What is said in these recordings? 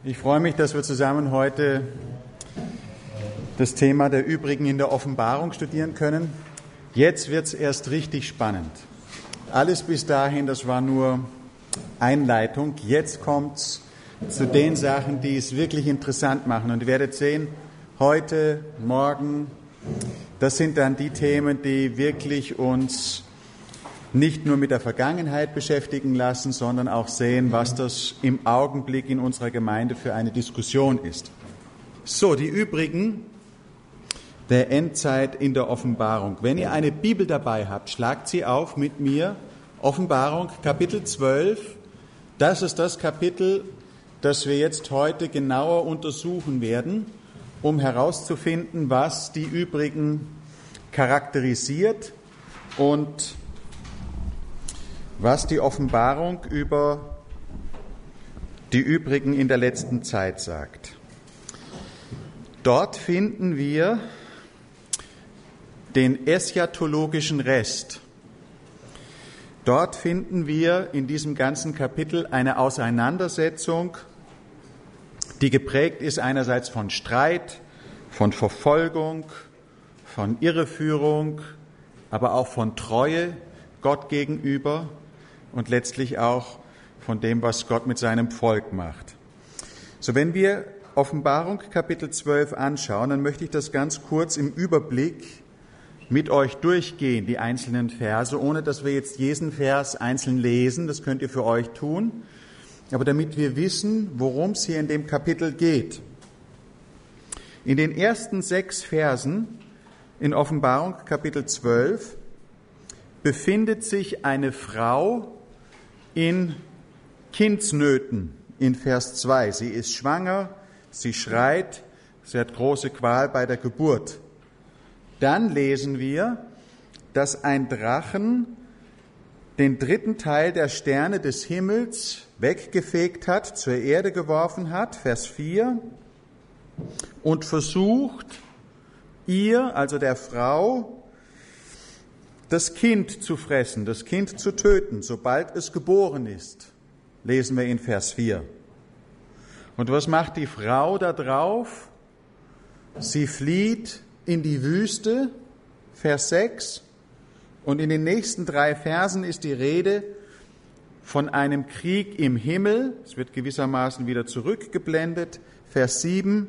Ich freue mich, dass wir zusammen heute das Thema der Übrigen in der Offenbarung studieren können. Jetzt wird es erst richtig spannend. Alles bis dahin, das war nur Einleitung. Jetzt kommt es zu den Sachen, die es wirklich interessant machen. Und ihr werdet sehen, heute, morgen, das sind dann die Themen, die wirklich uns nicht nur mit der Vergangenheit beschäftigen lassen, sondern auch sehen, was das im Augenblick in unserer Gemeinde für eine Diskussion ist. So, die Übrigen der Endzeit in der Offenbarung. Wenn ihr eine Bibel dabei habt, schlagt sie auf mit mir. Offenbarung, Kapitel 12. Das ist das Kapitel, das wir jetzt heute genauer untersuchen werden, um herauszufinden, was die Übrigen charakterisiert und was die Offenbarung über die Übrigen in der letzten Zeit sagt. Dort finden wir den eschatologischen Rest. Dort finden wir in diesem ganzen Kapitel eine Auseinandersetzung, die geprägt ist einerseits von Streit, von Verfolgung, von Irreführung, aber auch von Treue Gott gegenüber und letztlich auch von dem, was Gott mit seinem Volk macht. So, wenn wir Offenbarung Kapitel 12 anschauen, dann möchte ich das ganz kurz im Überblick mit euch durchgehen, die einzelnen Verse, ohne dass wir jetzt jeden Vers einzeln lesen, das könnt ihr für euch tun, aber damit wir wissen, worum es hier in dem Kapitel geht. In den ersten 6 Versen in Offenbarung Kapitel 12 befindet sich eine Frau in Kindsnöten in Vers 2. Sie ist schwanger, sie schreit, sie hat große Qual bei der Geburt. Dann lesen wir, dass ein Drachen den 3. Teil der Sterne des Himmels weggefegt hat, zur Erde geworfen hat, Vers 4, und versucht, ihr, also der Frau, das Kind zu fressen, das Kind zu töten, sobald es geboren ist, lesen wir in Vers 4. Und was macht die Frau da drauf? Sie flieht in die Wüste, Vers 6. Und in den nächsten 3 Versen ist die Rede von einem Krieg im Himmel. Es wird gewissermaßen wieder zurückgeblendet, Vers 7,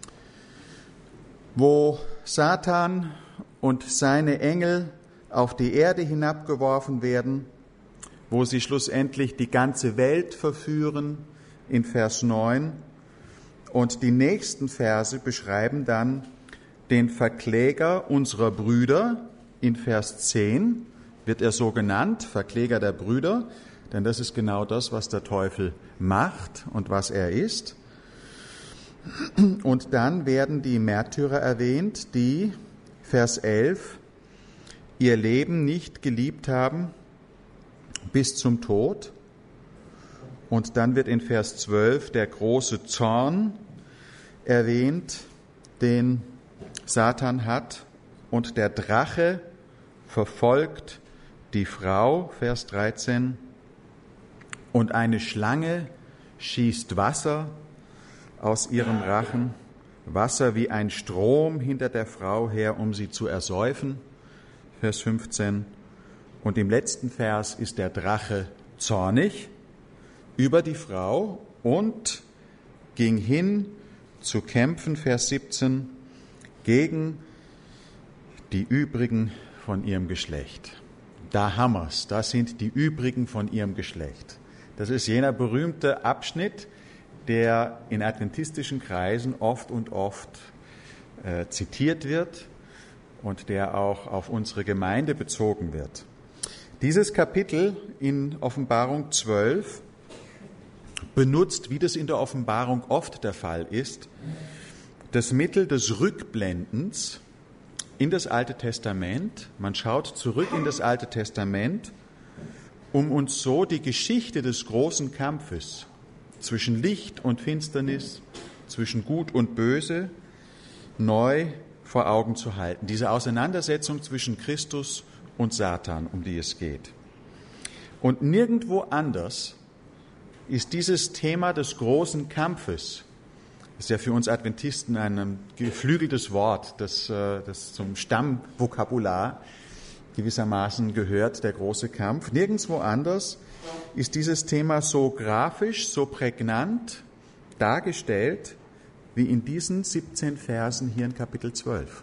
wo Satan und seine Engel auf die Erde hinabgeworfen werden, wo sie schlussendlich die ganze Welt verführen, in Vers 9. Und die nächsten Verse beschreiben dann den Verkläger unserer Brüder. In Vers 10 wird er so genannt, Verkläger der Brüder, denn das ist genau das, was der Teufel macht und was er ist. Und dann werden die Märtyrer erwähnt, die, Vers 11, ihr Leben nicht geliebt haben bis zum Tod. Und dann wird in Vers 12 der große Zorn erwähnt, den Satan hat. Und der Drache verfolgt die Frau, Vers 13. Und eine Schlange schießt Wasser aus ihrem Rachen, Wasser wie ein Strom hinter der Frau her, um sie zu ersäufen. Vers 15. Und im letzten Vers ist der Drache zornig über die Frau und ging hin zu kämpfen, Vers 17, gegen die Übrigen von ihrem Geschlecht. Da haben wir's, das sind die Übrigen von ihrem Geschlecht. Das ist jener berühmte Abschnitt, der in adventistischen Kreisen oft und oft zitiert wird und der auch auf unsere Gemeinde bezogen wird. Dieses Kapitel in Offenbarung 12 benutzt, wie das in der Offenbarung oft der Fall ist, das Mittel des Rückblendens in das Alte Testament. Man schaut zurück in das Alte Testament, um uns so die Geschichte des großen Kampfes zwischen Licht und Finsternis, zwischen Gut und Böse neu vor Augen zu halten. Diese Auseinandersetzung zwischen Christus und Satan, um die es geht. Und nirgendwo anders ist dieses Thema des großen Kampfes Das ist ja für uns Adventisten ein geflügeltes Wort, das zum Stammvokabular gewissermaßen gehört, der große Kampf. Nirgendwo anders ist dieses Thema so grafisch, so prägnant dargestellt, wie in diesen 17 Versen hier in Kapitel 12.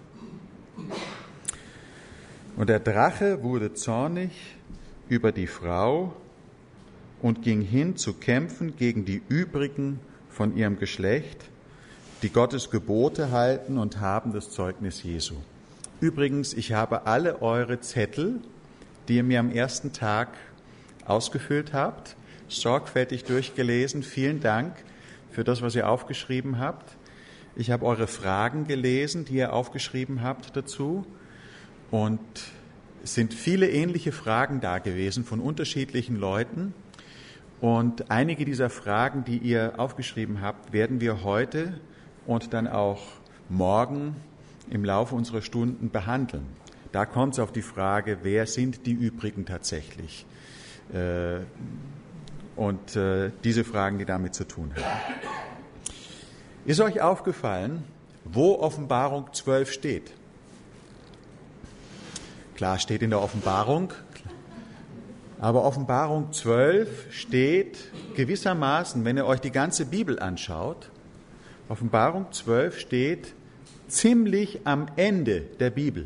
Und der Drache wurde zornig über die Frau und ging hin zu kämpfen gegen die übrigen von ihrem Geschlecht, die Gottes Gebote halten und haben das Zeugnis Jesu. Übrigens, ich habe alle eure Zettel, die ihr mir am ersten Tag ausgefüllt habt, sorgfältig durchgelesen. Vielen Dank für das, was ihr aufgeschrieben habt. Ich habe eure Fragen gelesen, die ihr aufgeschrieben habt dazu. Und es sind viele ähnliche Fragen da gewesen von unterschiedlichen Leuten. Und einige dieser Fragen, die ihr aufgeschrieben habt, werden wir heute und dann auch morgen im Laufe unserer Stunden behandeln. Da kommt es auf die Frage, wer sind die übrigen tatsächlich? Und diese Fragen, die damit zu tun haben. Ist euch aufgefallen, wo Offenbarung 12 steht? Klar, steht in der Offenbarung, aber Offenbarung 12 steht gewissermaßen, wenn ihr euch die ganze Bibel anschaut, Offenbarung 12 steht ziemlich am Ende der Bibel.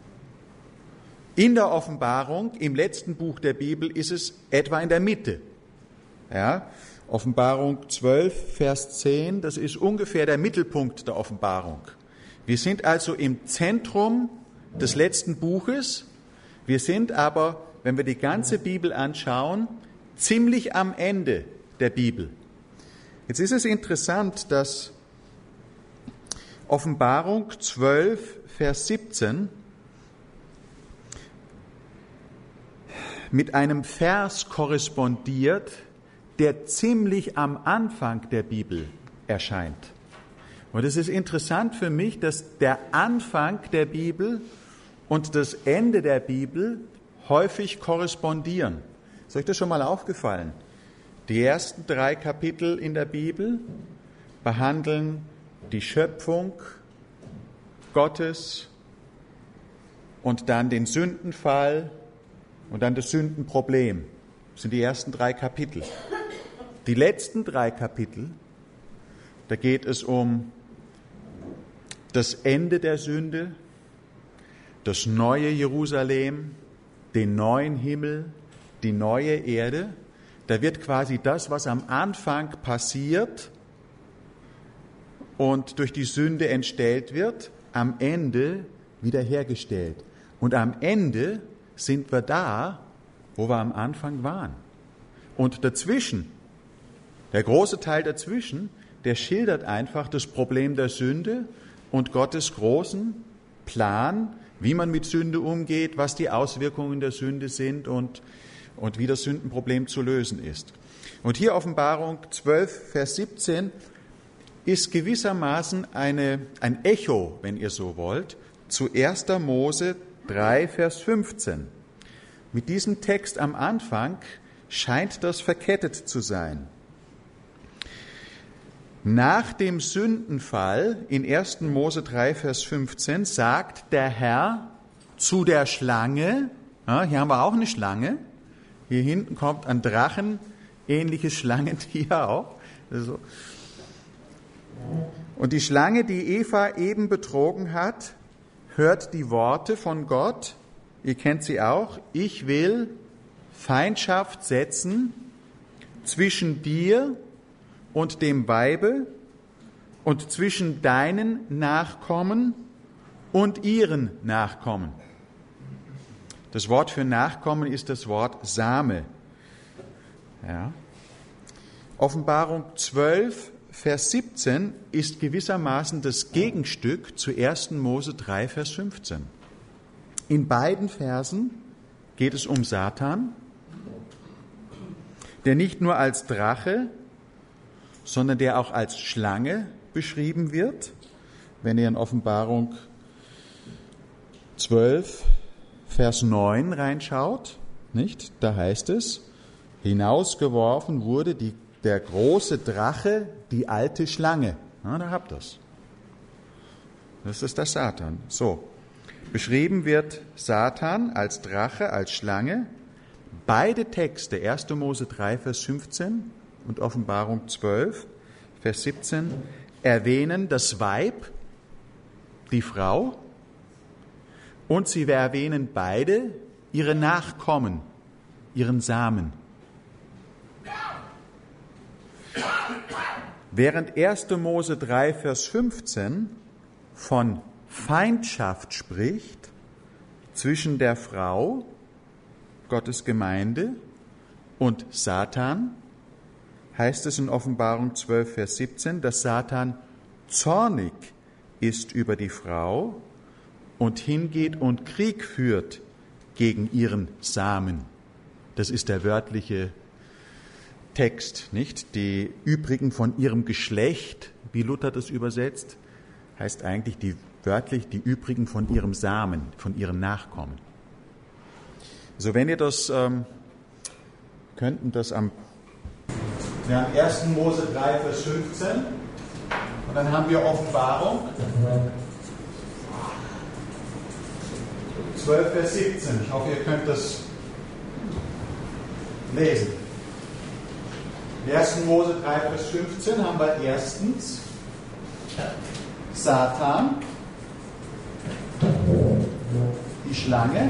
In der Offenbarung, im letzten Buch der Bibel, ist es etwa in der Mitte. Ja, Offenbarung 12, Vers 10, das ist ungefähr der Mittelpunkt der Offenbarung. Wir sind also im Zentrum des letzten Buches. Wir sind aber, wenn wir die ganze Bibel anschauen, ziemlich am Ende der Bibel. Jetzt ist es interessant, dass Offenbarung 12, Vers 17 mit einem Vers korrespondiert, der ziemlich am Anfang der Bibel erscheint. Und es ist interessant für mich, dass der Anfang der Bibel und das Ende der Bibel häufig korrespondieren. Ist euch das schon mal aufgefallen? Die ersten 3 Kapitel in der Bibel behandeln die Schöpfung Gottes und dann den Sündenfall und dann das Sündenproblem. Das sind die ersten 3 Kapitel. Die letzten 3 Kapitel, da geht es um das Ende der Sünde, das neue Jerusalem, den neuen Himmel, die neue Erde. Da wird quasi das, was am Anfang passiert und durch die Sünde entstellt wird, am Ende wiederhergestellt. Und am Ende sind wir da, wo wir am Anfang waren. Und dazwischen, der große Teil dazwischen, der schildert einfach das Problem der Sünde und Gottes großen Plan, wie man mit Sünde umgeht, was die Auswirkungen der Sünde sind und wie das Sündenproblem zu lösen ist. Und hier Offenbarung 12, Vers 17 ist gewissermaßen ein Echo, wenn ihr so wollt, zu 1. Mose 3, Vers 15. Mit diesem Text am Anfang scheint das verkettet zu sein. Nach dem Sündenfall in 1. Mose 3, Vers 15 sagt der Herr zu der Schlange, ja, hier haben wir auch eine Schlange, hier hinten kommt ein Drachen, ähnliches Schlangentier auch. Also. Und die Schlange, die Eva eben betrogen hat, hört die Worte von Gott, ihr kennt sie auch, ich will Feindschaft setzen zwischen dir und dem Weibe und zwischen deinen Nachkommen und ihren Nachkommen. Das Wort für Nachkommen ist das Wort Same. Ja. Offenbarung 12, Vers 17 ist gewissermaßen das Gegenstück zu 1. Mose 3, Vers 15. In beiden Versen geht es um Satan, der nicht nur als Drache, sondern der auch als Schlange beschrieben wird. Wenn ihr in Offenbarung 12, Vers 9 reinschaut, nicht? Da heißt es, hinausgeworfen wurde der große Drache, die alte Schlange. Ja, da habt ihr es. Das ist der Satan. So, beschrieben wird Satan als Drache, als Schlange. Beide Texte, 1. Mose 3, Vers 15 und Offenbarung 12, Vers 17, erwähnen das Weib, die Frau, und sie erwähnen beide ihre Nachkommen, ihren Samen. Während 1. Mose 3, Vers 15 von Feindschaft spricht zwischen der Frau, Gottes Gemeinde, und Satan, heißt es in Offenbarung 12, Vers 17, dass Satan zornig ist über die Frau und hingeht und Krieg führt gegen ihren Samen. Das ist der wörtliche Text, nicht? Die übrigen von ihrem Geschlecht, wie Luther das übersetzt, heißt eigentlich wörtlich die übrigen von ihrem Samen, von ihren Nachkommen. Also wenn ihr das, könnten das wir haben 1. Mose 3, Vers 15 und dann haben wir Offenbarung 12, Vers 17. Ich hoffe, ihr könnt das lesen. In 1. Mose 3, Vers 15 haben wir erstens Satan, die Schlange.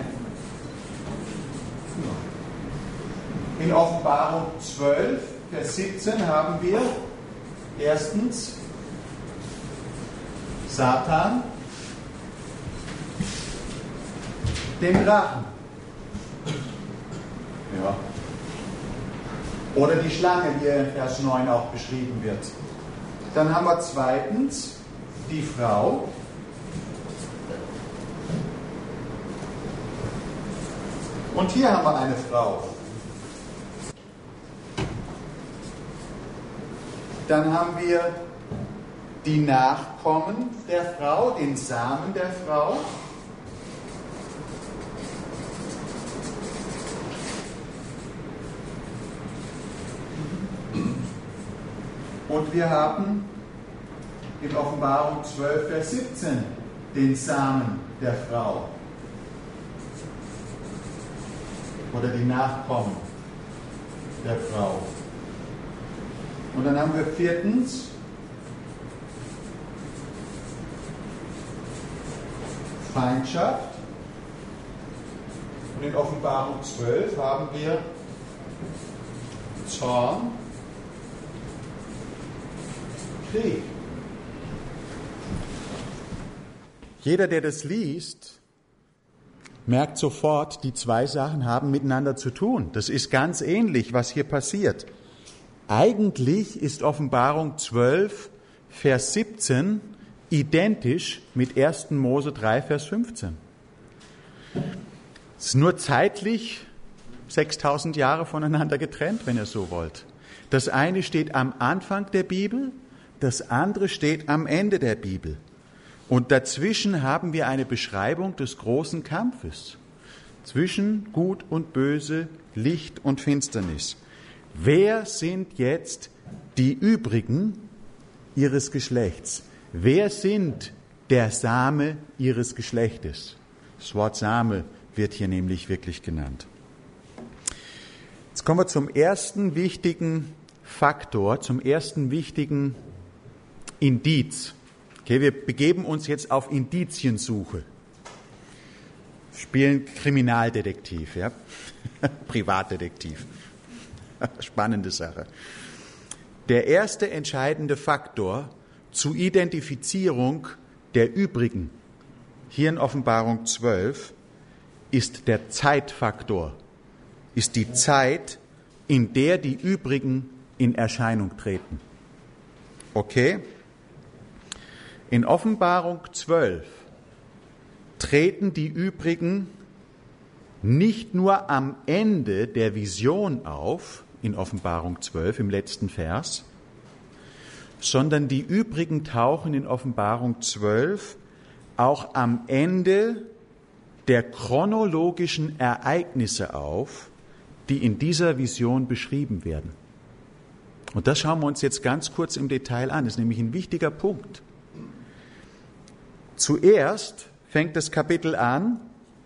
In Offenbarung 12, Vers 17 haben wir erstens Satan, den Drachen. Ja. Oder die Schlange, die in Vers 9 auch beschrieben wird. Dann haben wir zweitens die Frau. Und hier haben wir eine Frau. Dann haben wir die Nachkommen der Frau, den Samen der Frau. Und wir haben in Offenbarung 12, Vers 17 den Samen der Frau. Oder die Nachkommen der Frau. Und dann haben wir viertens Feindschaft. Und in Offenbarung 12 haben wir Zorn, Krieg. Jeder, der das liest, merkt sofort, die zwei Sachen haben miteinander zu tun. Das ist ganz ähnlich, was hier passiert. Eigentlich ist Offenbarung 12, Vers 17 identisch mit 1. Mose 3, Vers 15. Es ist nur zeitlich 6000 Jahre voneinander getrennt, wenn ihr so wollt. Das eine steht am Anfang der Bibel, das andere steht am Ende der Bibel. Und dazwischen haben wir eine Beschreibung des großen Kampfes zwischen Gut und Böse, Licht und Finsternis. Wer sind jetzt die übrigen ihres Geschlechts? Wer sind der Same ihres Geschlechtes? Das Wort Same wird hier nämlich wirklich genannt. Jetzt kommen wir zum ersten wichtigen Faktor, zum ersten wichtigen Indiz. Okay, wir begeben uns jetzt auf Indiziensuche. Spielen Kriminaldetektiv, ja? Privatdetektiv. Spannende Sache. Der erste entscheidende Faktor zur Identifizierung der übrigen, hier in Offenbarung 12, ist der Zeitfaktor, ist die Zeit, in der die übrigen in Erscheinung treten. Okay? In Offenbarung 12 treten die übrigen nicht nur am Ende der Vision auf, in Offenbarung 12 im letzten Vers, sondern die übrigen tauchen in Offenbarung 12 auch am Ende der chronologischen Ereignisse auf, die in dieser Vision beschrieben werden. Und das schauen wir uns jetzt ganz kurz im Detail an. Das ist nämlich ein wichtiger Punkt. Zuerst fängt das Kapitel an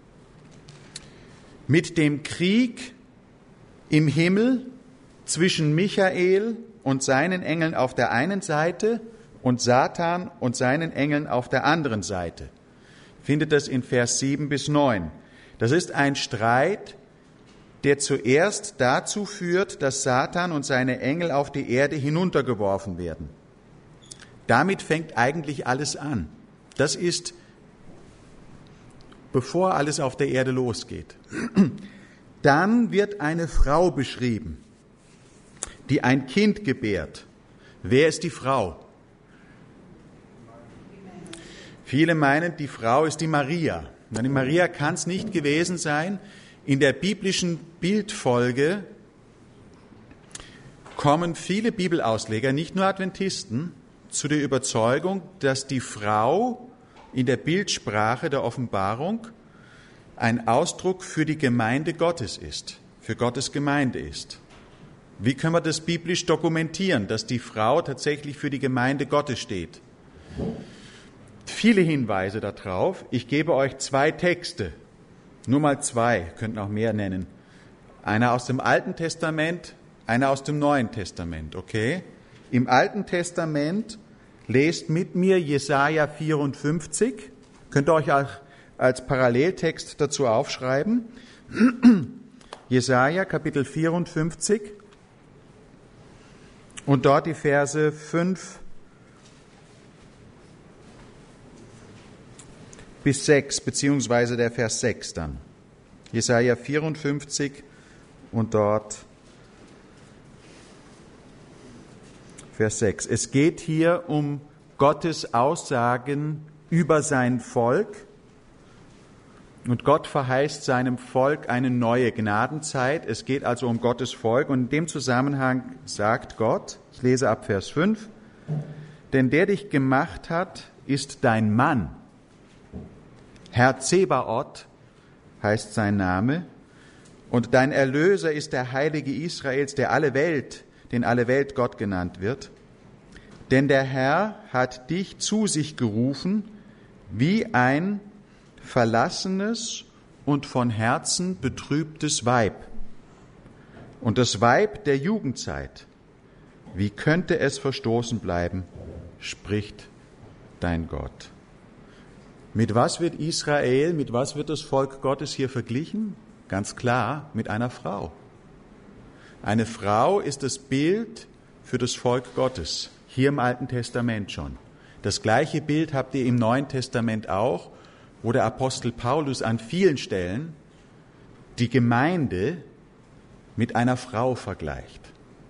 mit dem Krieg im Himmel zwischen Michael und seinen Engeln auf der einen Seite und Satan und seinen Engeln auf der anderen Seite. Findet das in Vers 7 bis 9. Das ist ein Streit, der zuerst dazu führt, dass Satan und seine Engel auf die Erde hinuntergeworfen werden. Damit fängt eigentlich alles an. Das ist, bevor alles auf der Erde losgeht. Dann wird eine Frau beschrieben, die ein Kind gebärt. Wer ist die Frau? Viele meinen, die Frau ist die Maria. Die Maria kann es nicht gewesen sein. In der biblischen Bildfolge kommen viele Bibelausleger, nicht nur Adventisten, zu der Überzeugung, dass die Frau in der Bildsprache der Offenbarung ein Ausdruck für die Gemeinde Gottes ist, für Gottes Gemeinde ist. Wie können wir das biblisch dokumentieren, dass die Frau tatsächlich für die Gemeinde Gottes steht? Viele Hinweise darauf. Ich gebe euch 2 Texte, nur mal 2, könnten auch mehr nennen. Einer aus dem Alten Testament, einer aus dem Neuen Testament, okay? Im Alten Testament lest mit mir Jesaja 54, könnt ihr euch auch als Paralleltext dazu aufschreiben. Jesaja Kapitel 54 und dort die Verse 5 bis 6, beziehungsweise der Vers 6 dann. Jesaja 54 und dort Vers 6. Es geht hier um Gottes Aussagen über sein Volk. Und Gott verheißt seinem Volk eine neue Gnadenzeit. Es geht also um Gottes Volk. Und in dem Zusammenhang sagt Gott, ich lese ab Vers 5, denn der dich gemacht hat, ist dein Mann. Herr Zebaoth heißt sein Name. Und dein Erlöser ist der Heilige Israels, den alle Welt Gott genannt wird. Denn der Herr hat dich zu sich gerufen, wie ein verlassenes und von Herzen betrübtes Weib. Und das Weib der Jugendzeit, wie könnte es verstoßen bleiben, spricht dein Gott. Mit was wird Israel, mit was wird das Volk Gottes hier verglichen? Ganz klar, mit einer Frau. Eine Frau ist das Bild für das Volk Gottes, hier im Alten Testament schon. Das gleiche Bild habt ihr im Neuen Testament auch, wo der Apostel Paulus an vielen Stellen die Gemeinde mit einer Frau vergleicht.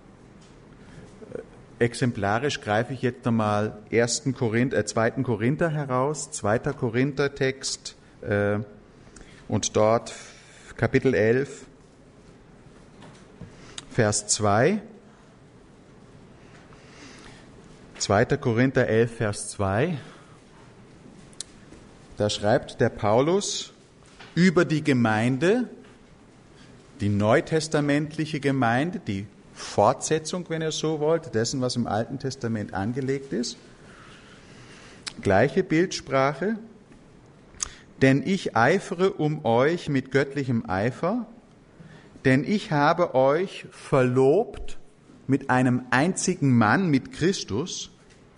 Exemplarisch greife ich jetzt nochmal 2. Korinther heraus, 2. Korinther Text und dort Kapitel 11, Vers 2. 2. Korinther 11, Vers 2. Da schreibt der Paulus über die Gemeinde, die neutestamentliche Gemeinde, die Fortsetzung, wenn ihr so wollt, dessen, was im Alten Testament angelegt ist. Gleiche Bildsprache. Denn ich eifere um euch mit göttlichem Eifer, denn ich habe euch verlobt mit einem einzigen Mann, mit Christus,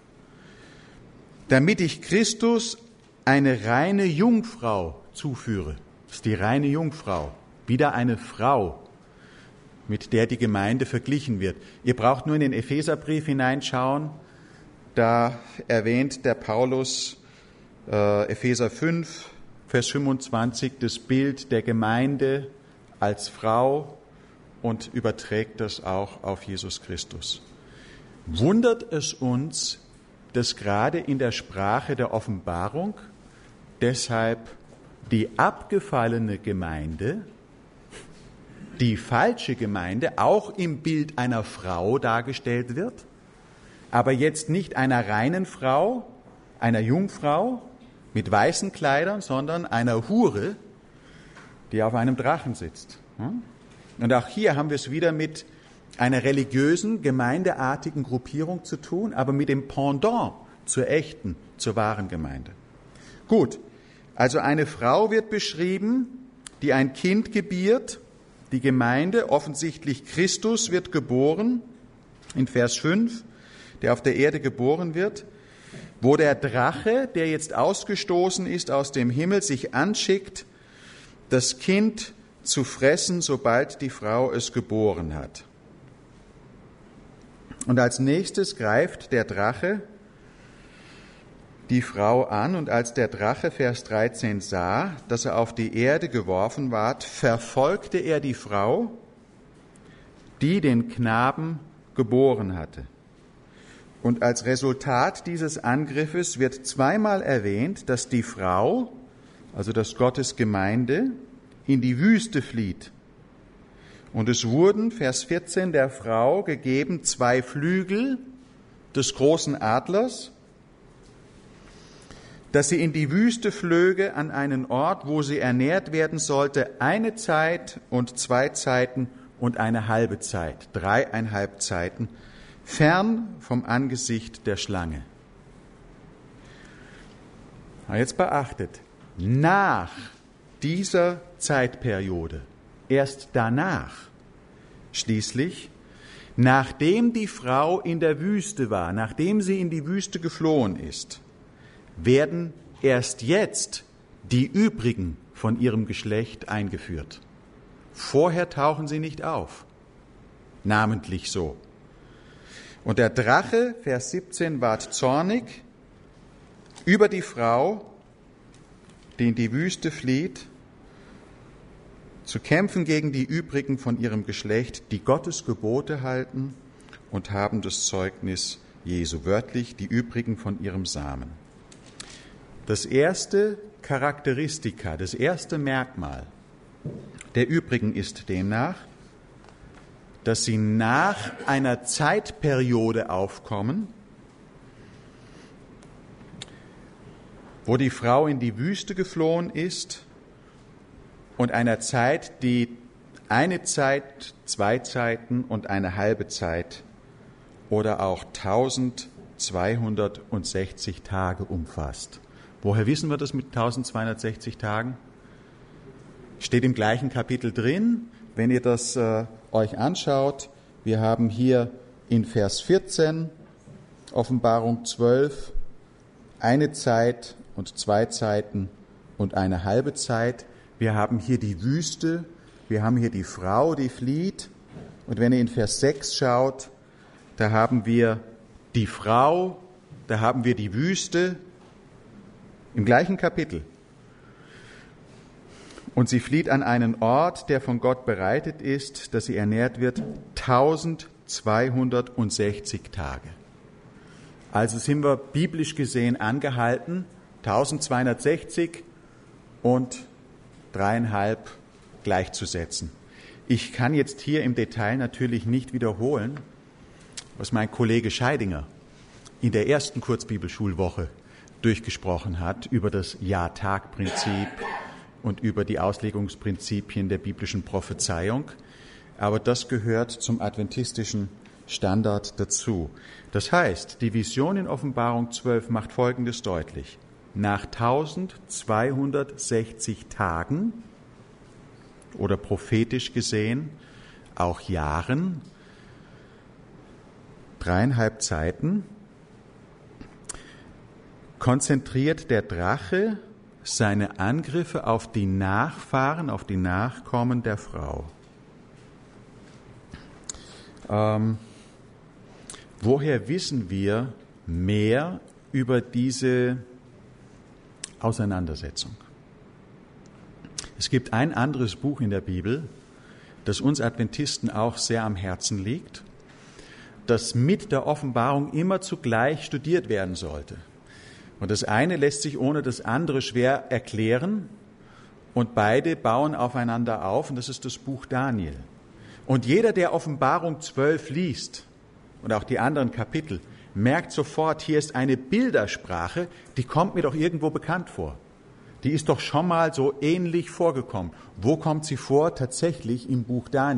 damit ich Christus eine reine Jungfrau zuführe. Das ist die reine Jungfrau. Wieder eine Frau, mit der die Gemeinde verglichen wird. Ihr braucht nur in den Epheserbrief hineinschauen. Da erwähnt der Paulus Epheser 5, Vers 25, das Bild der Gemeinde als Frau und überträgt das auch auf Jesus Christus. Wundert es uns, dass gerade in der Sprache der Offenbarung deshalb die abgefallene Gemeinde, die falsche Gemeinde, auch im Bild einer Frau dargestellt wird, aber jetzt nicht einer reinen Frau, einer Jungfrau mit weißen Kleidern, sondern einer Hure, die auf einem Drachen sitzt. Und auch hier haben wir es wieder mit einer religiösen, gemeindeartigen Gruppierung zu tun, aber mit dem Pendant zur echten, zur wahren Gemeinde. Gut, also eine Frau wird beschrieben, die ein Kind gebiert, die Gemeinde, offensichtlich Christus wird geboren, in Vers 5, der auf der Erde geboren wird, wo der Drache, der jetzt ausgestoßen ist aus dem Himmel, sich anschickt, das Kind zu fressen, sobald die Frau es geboren hat. Und als nächstes greift der Drache die Frau an, und als der Drache, Vers 13, sah, dass er auf die Erde geworfen ward, verfolgte er die Frau, die den Knaben geboren hatte. Und als Resultat dieses Angriffes wird zweimal erwähnt, dass die Frau, also dass Gottes Gemeinde, in die Wüste flieht. Und es wurden, Vers 14, der Frau gegeben 2 Flügel des großen Adlers, dass sie in die Wüste flöge an einen Ort, wo sie ernährt werden sollte, 1 Zeit und 2 Zeiten und 1/2 Zeit, 3,5 Zeiten, fern vom Angesicht der Schlange. Aber jetzt beachtet, nach dieser Zeitperiode, erst danach, schließlich, nachdem die Frau in der Wüste war, nachdem sie in die Wüste geflohen ist, werden erst jetzt die übrigen von ihrem Geschlecht eingeführt. Vorher tauchen sie nicht auf, namentlich so. Und der Drache, Vers 17, ward zornig über die Frau, die in die Wüste flieht, zu kämpfen gegen die übrigen von ihrem Geschlecht, die Gottes Gebote halten und haben das Zeugnis Jesu, wörtlich die übrigen von ihrem Samen. Das erste Charakteristika, das erste Merkmal der übrigen ist demnach, dass sie nach einer Zeitperiode aufkommen, wo die Frau in die Wüste geflohen ist und einer Zeit, die 1 Zeit, 2 Zeiten und 1/2 Zeit oder auch 1260 Tage umfasst. Woher wissen wir das mit 1260 Tagen? Steht im gleichen Kapitel drin. Wenn ihr das euch anschaut, wir haben hier in Vers 14, Offenbarung 12, 1 Zeit und 2 Zeiten und 1/2 Zeit. Wir haben hier die Wüste, wir haben hier die Frau, die flieht. Und wenn ihr in Vers 6 schaut, da haben wir die Frau, da haben wir die Wüste, im gleichen Kapitel. Und sie flieht an einen Ort, der von Gott bereitet ist, dass sie ernährt wird, 1260 Tage. Also sind wir biblisch gesehen angehalten, 1260 und 3,5 gleichzusetzen. Ich kann jetzt hier im Detail natürlich nicht wiederholen, was mein Kollege Scheidinger in der ersten Kurzbibelschulwoche durchgesprochen hat über das Jahr-Tag-Prinzip und über die Auslegungsprinzipien der biblischen Prophezeiung. Aber das gehört zum adventistischen Standard dazu. Das heißt, die Vision in Offenbarung 12 macht Folgendes deutlich. Nach 1260 Tagen oder prophetisch gesehen auch Jahren, 3,5 Zeiten, konzentriert der Drache seine Angriffe auf die Nachfahren, auf die Nachkommen der Frau. Woher wissen wir mehr über diese Auseinandersetzung? Es gibt ein anderes Buch in der Bibel, das uns Adventisten auch sehr am Herzen liegt, das mit der Offenbarung immer zugleich studiert werden sollte. Und das eine lässt sich ohne das andere schwer erklären und beide bauen aufeinander auf und das ist das Buch Daniel. Und jeder, der Offenbarung 12 liest und auch die anderen Kapitel, merkt sofort, hier ist eine Bildersprache, die kommt mir doch irgendwo bekannt vor. Die ist doch schon mal so ähnlich vorgekommen. Wo kommt sie vor? Tatsächlich im Buch Daniel.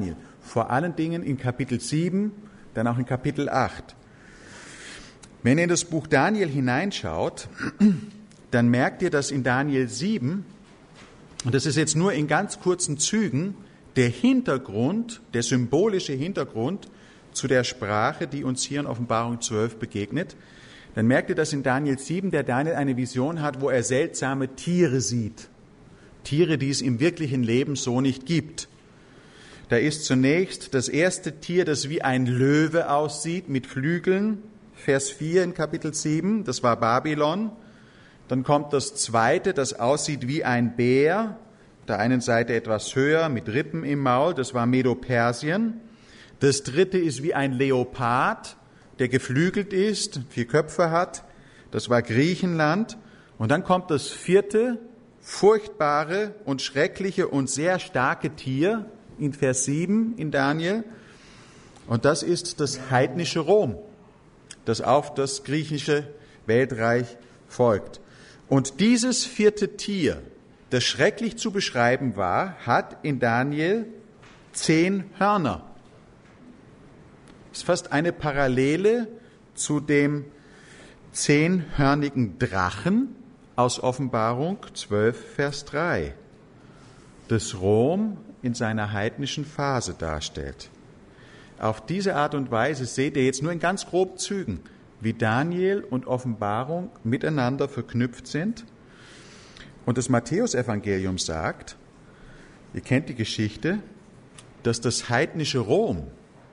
vor allen Dingen in Kapitel 7, dann auch in Kapitel 8. Wenn ihr in das Buch Daniel hineinschaut, dann merkt ihr, dass in Daniel 7, und das ist jetzt nur in ganz kurzen Zügen, der Hintergrund, der symbolische Hintergrund zu der Sprache, die uns hier in Offenbarung 12 begegnet, dann merkt ihr, dass in Daniel 7 der Daniel eine Vision hat, wo er seltsame Tiere sieht. Tiere, die es im wirklichen Leben so nicht gibt. Da ist zunächst das erste Tier, das wie ein Löwe aussieht, mit Flügeln, Vers 4 in Kapitel 7, das war Babylon. Dann kommt das zweite, das aussieht wie ein Bär, auf der einen Seite etwas höher, mit Rippen im Maul, das war Medo-Persien. Das dritte ist wie ein Leopard, der geflügelt ist, 4 Köpfe hat, das war Griechenland. Und dann kommt das vierte, furchtbare und schreckliche und sehr starke Tier in Vers 7 in Daniel. Und das ist das heidnische Rom, das auf das griechische Weltreich folgt. Und dieses vierte Tier, das schrecklich zu beschreiben war, hat in Daniel 10 Hörner. Das ist fast eine Parallele zu dem 10-hörnigen Drachen aus Offenbarung 12, Vers 3, das Rom in seiner heidnischen Phase darstellt. Auf diese Art und Weise seht ihr jetzt nur in ganz groben Zügen, wie Daniel und Offenbarung miteinander verknüpft sind. Und das Matthäusevangelium sagt, ihr kennt die Geschichte, dass das heidnische Rom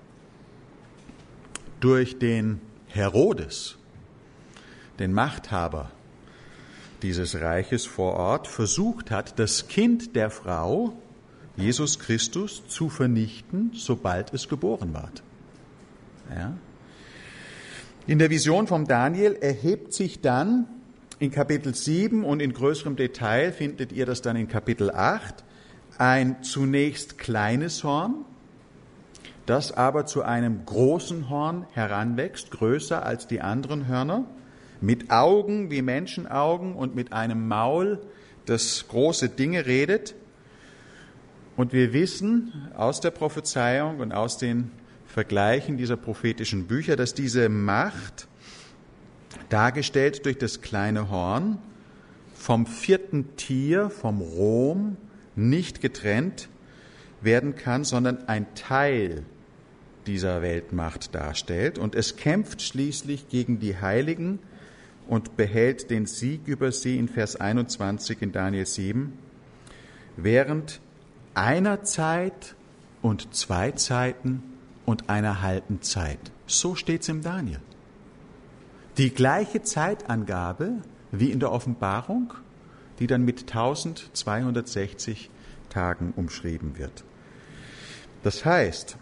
durch den Herodes, den Machthaber dieses Reiches vor Ort, versucht hat, das Kind der Frau, Jesus Christus, zu vernichten, sobald es geboren ward. Ja. In der Vision vom Daniel erhebt sich dann in Kapitel 7 und in größerem Detail findet ihr das dann in Kapitel 8, ein zunächst kleines Horn, das aber zu einem großen Horn heranwächst, größer als die anderen Hörner, mit Augen wie Menschenaugen und mit einem Maul, das große Dinge redet. Und wir wissen aus der Prophezeiung und aus den Vergleichen dieser prophetischen Bücher, dass diese Macht, dargestellt durch das kleine Horn, vom vierten Tier, vom Rom, nicht getrennt werden kann, sondern ein Teil dieser Weltmacht darstellt. Und es kämpft schließlich gegen die Heiligen und behält den Sieg über sie in Vers 21 in Daniel 7, während einer Zeit und 2 Zeiten und einer halben Zeit. So steht es im Daniel. Die gleiche Zeitangabe wie in der Offenbarung, die dann mit 1260 Tagen umschrieben wird. Das heißt,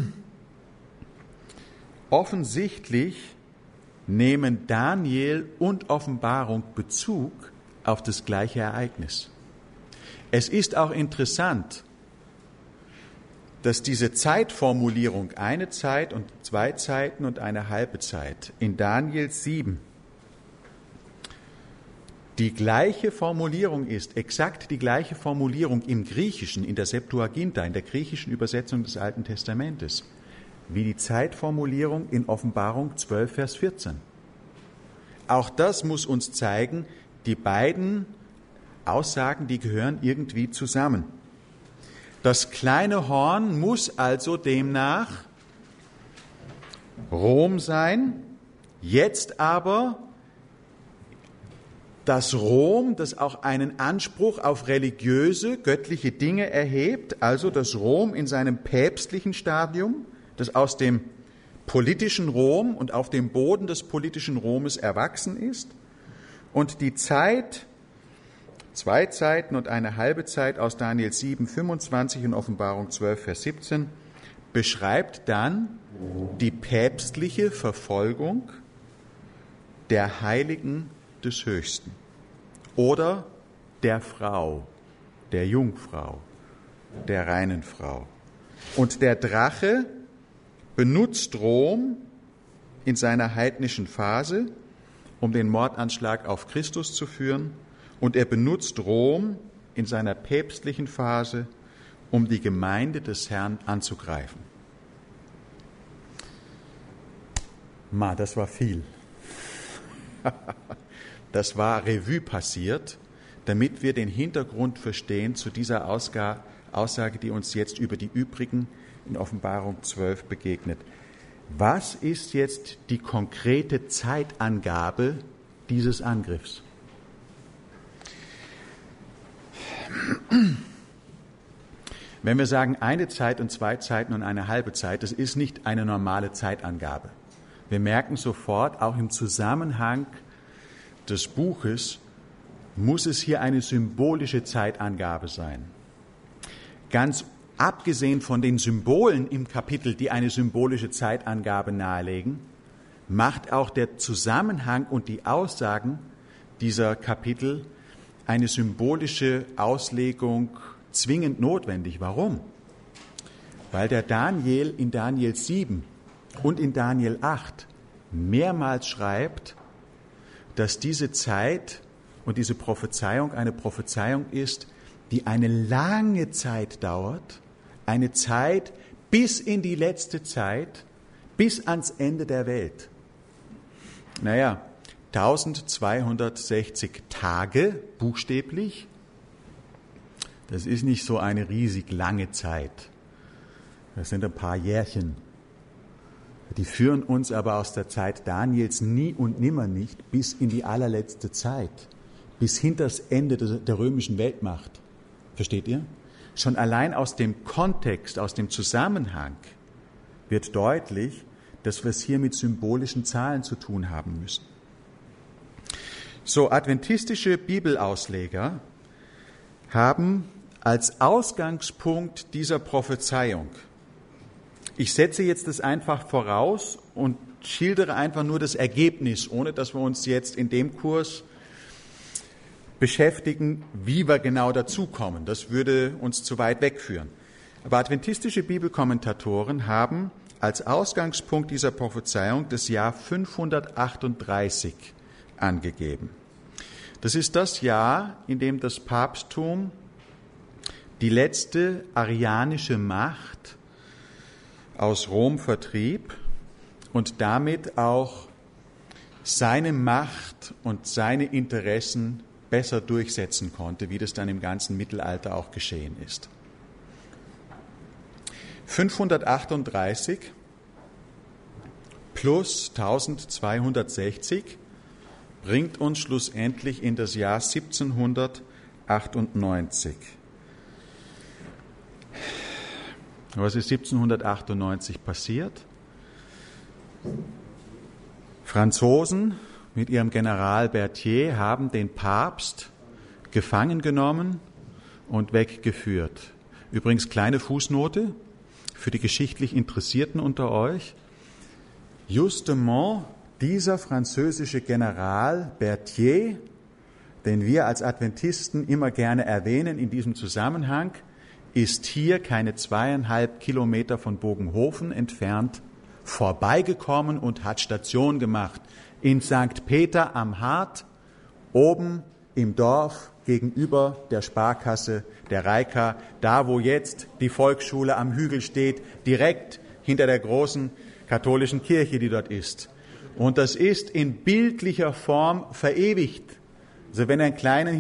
offensichtlich nehmen Daniel und Offenbarung Bezug auf das gleiche Ereignis. Es ist auch interessant, dass diese Zeitformulierung, eine Zeit und 2 Zeiten und eine halbe Zeit, in Daniel 7 die gleiche Formulierung ist, exakt die gleiche Formulierung im Griechischen, in der Septuaginta, in der griechischen Übersetzung des Alten Testamentes, wie die Zeitformulierung in Offenbarung 12, Vers 14. Auch das muss uns zeigen, die beiden Aussagen, die gehören irgendwie zusammen. Das kleine Horn muss also demnach Rom sein, jetzt aber das Rom, das auch einen Anspruch auf religiöse, göttliche Dinge erhebt, also das Rom in seinem päpstlichen Stadium, das aus dem politischen Rom und auf dem Boden des politischen Romes erwachsen ist, und die Zeit, 2 Zeiten und eine halbe Zeit aus Daniel 7, 25 und Offenbarung 12, Vers 17, beschreibt dann die päpstliche Verfolgung der Heiligen des Höchsten oder der Frau, der Jungfrau, der reinen Frau. Und der Drache benutzt Rom in seiner heidnischen Phase, um den Mordanschlag auf Christus zu führen, und er benutzt Rom in seiner päpstlichen Phase, um die Gemeinde des Herrn anzugreifen. Das war viel. Das war Revue passiert, damit wir den Hintergrund verstehen zu dieser Aussage, die uns jetzt über die übrigen in Offenbarung 12 begegnet. Was ist jetzt die konkrete Zeitangabe dieses Angriffs? Wenn wir sagen eine Zeit und 2 Zeiten und eine halbe Zeit, das ist nicht eine normale Zeitangabe. Wir merken sofort, auch im Zusammenhang des Buches muss es hier eine symbolische Zeitangabe sein. Ganz abgesehen von den Symbolen im Kapitel, die eine symbolische Zeitangabe nahelegen, macht auch der Zusammenhang und die Aussagen dieser Kapitel eine symbolische Auslegung zwingend notwendig. Warum? Weil der Daniel in Daniel 7 und in Daniel 8 mehrmals schreibt, dass diese Zeit und diese Prophezeiung eine Prophezeiung ist, die eine lange Zeit dauert, eine Zeit bis in die letzte Zeit, bis ans Ende der Welt. 1260 Tage buchstäblich, das ist nicht so eine riesig lange Zeit. Das sind ein paar Jährchen. Die führen uns aber aus der Zeit Daniels nie und nimmer nicht bis in die allerletzte Zeit, bis hinters Ende der römischen Weltmacht. Versteht ihr? Schon allein aus dem Kontext, aus dem Zusammenhang wird deutlich, dass wir es hier mit symbolischen Zahlen zu tun haben müssen. So, adventistische Bibelausleger haben als Ausgangspunkt dieser Prophezeiung, ich setze jetzt das einfach voraus und schildere einfach nur das Ergebnis, ohne dass wir uns jetzt in dem Kurs beschäftigen, wie wir genau dazukommen. Das würde uns zu weit wegführen. Aber adventistische Bibelkommentatoren haben als Ausgangspunkt dieser Prophezeiung das Jahr 538 angegeben. Das ist das Jahr, in dem das Papsttum die letzte arianische Macht aus Rom vertrieb und damit auch seine Macht und seine Interessen besser durchsetzen konnte, wie das dann im ganzen Mittelalter auch geschehen ist. 538 plus 1260 bringt uns schlussendlich in das Jahr 1798. Was ist 1798 passiert? Franzosen mit ihrem General Berthier haben den Papst gefangen genommen und weggeführt. Übrigens kleine Fußnote für die geschichtlich Interessierten unter euch. Justement dieser französische General Berthier, den wir als Adventisten immer gerne erwähnen in diesem Zusammenhang, ist hier keine 2,5 Kilometer von Bogenhofen entfernt vorbeigekommen und hat Station gemacht in St. Peter am Hart, oben im Dorf gegenüber der Sparkasse der Reika, da wo jetzt die Volksschule am Hügel steht, direkt hinter der großen katholischen Kirche, die dort ist. Und das ist in bildlicher Form verewigt. Also wenn ihr einen kleinen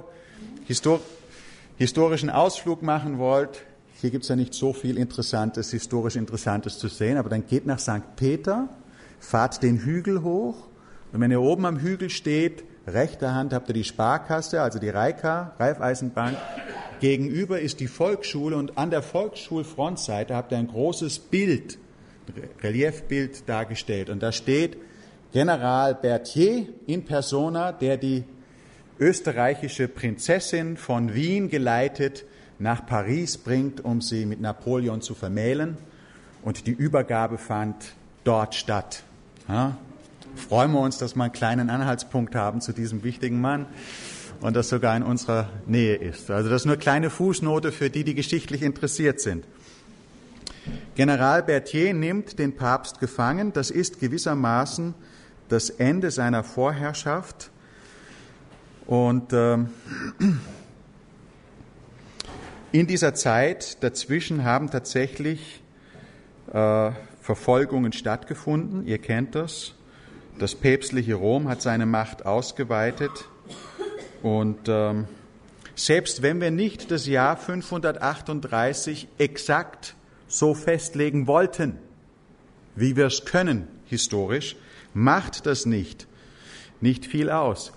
historischen Ausflug machen wollt, hier gibt es ja nicht so viel Interessantes, historisch Interessantes zu sehen, aber dann geht nach St. Peter, fahrt den Hügel hoch und wenn ihr oben am Hügel steht, rechter Hand habt ihr die Sparkasse, also die Reika, Raiffeisenbank, gegenüber ist die Volksschule und an der Volksschulfrontseite habt ihr ein großes Bild, Reliefbild dargestellt und da steht General Berthier in persona, der die österreichische Prinzessin von Wien geleitet nach Paris bringt, um sie mit Napoleon zu vermählen. Und die Übergabe fand dort statt. Ja, freuen wir uns, dass wir einen kleinen Anhaltspunkt haben zu diesem wichtigen Mann und das sogar in unserer Nähe ist. Also das ist nur eine kleine Fußnote für die, die geschichtlich interessiert sind. General Berthier nimmt den Papst gefangen. Das ist gewissermaßen das Ende seiner Vorherrschaft. Und In dieser Zeit dazwischen haben tatsächlich Verfolgungen stattgefunden. Ihr kennt das. Das päpstliche Rom hat seine Macht ausgeweitet. Und selbst wenn wir nicht das Jahr 538 exakt so festlegen wollten, wie wir es können historisch, macht das nicht viel aus.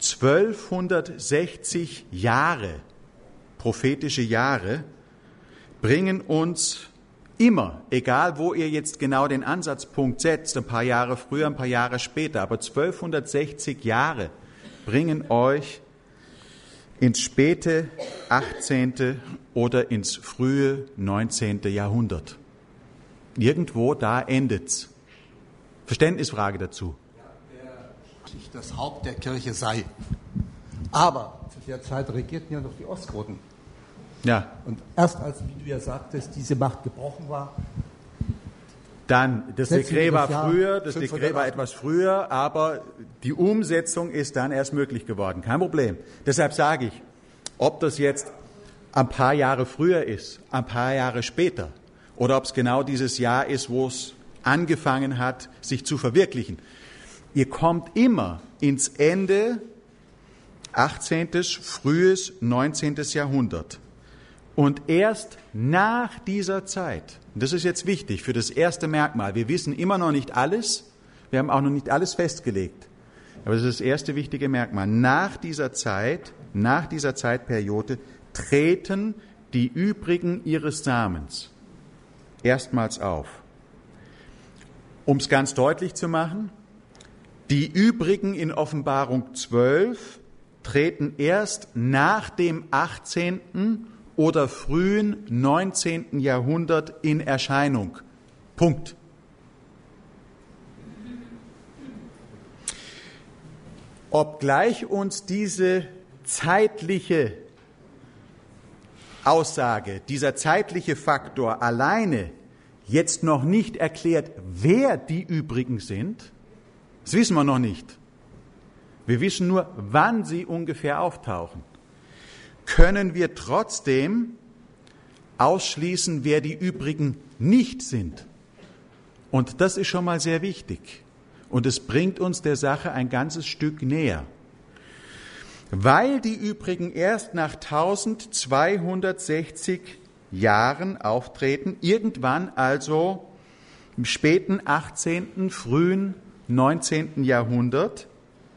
1260 Jahre, prophetische Jahre, bringen uns immer, egal wo ihr jetzt genau den Ansatzpunkt setzt, ein paar Jahre früher, ein paar Jahre später, aber 1260 Jahre bringen euch ins späte 18. oder ins frühe 19. Jahrhundert. Irgendwo da endet's. Verständnisfrage dazu. Das Haupt der Kirche sei. Aber zu der Zeit regierten ja noch die Ostgoten. Ja. Und erst als, wie du ja sagtest, diese Macht gebrochen war, dann, das Dekret war früher, das Dekret war etwas früher, aber die Umsetzung ist dann erst möglich geworden. Kein Problem. Deshalb sage ich, ob das jetzt ein paar Jahre früher ist, ein paar Jahre später, oder ob es genau dieses Jahr ist, wo es angefangen hat, sich zu verwirklichen. Ihr kommt immer ins Ende 18., frühes 19. Jahrhundert. Und erst nach dieser Zeit, und das ist jetzt wichtig für das erste Merkmal, wir wissen immer noch nicht alles, wir haben auch noch nicht alles festgelegt, aber das ist das erste wichtige Merkmal. Nach dieser Zeitperiode treten die übrigen ihres Samens erstmals auf. Um es ganz deutlich zu machen, die übrigen in Offenbarung 12 treten erst nach dem 18. oder frühen 19. Jahrhundert in Erscheinung. Punkt. Obgleich uns diese zeitliche Aussage, dieser zeitliche Faktor alleine jetzt noch nicht erklärt, wer die übrigen sind, das wissen wir noch nicht. Wir wissen nur, wann sie ungefähr auftauchen. Können wir trotzdem ausschließen, wer die übrigen nicht sind. Und das ist schon mal sehr wichtig. Und es bringt uns der Sache ein ganzes Stück näher. Weil die übrigen erst nach 1260 Jahren auftreten, irgendwann also im späten 18., frühen 19. Jahrhundert,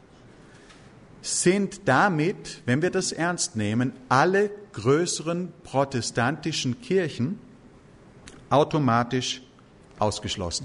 sind damit, wenn wir das ernst nehmen, alle größeren protestantischen Kirchen automatisch ausgeschlossen.